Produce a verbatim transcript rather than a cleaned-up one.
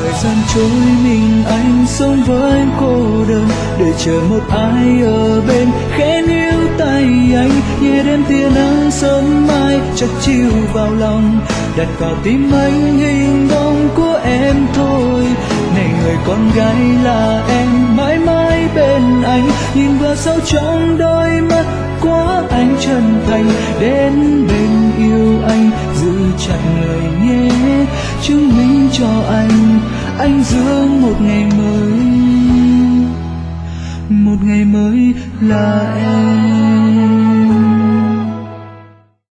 thời gian trôi mình anh sống với cô đơn, để chờ một ai ở bên khẽ níu tay anh, nhẹ đêm tia nắng sớm mai chắc chiều vào lòng, đặt vào tim anh hình bóng của em thôi. Này người con gái là em mãi mãi bên anh, nhìn vào sâu trong đôi mắt quá anh chân thành, đến bên yêu anh giữ chặt lời nhé, chứng minh cho anh anh dưỡng một ngày mới, một ngày mới là em.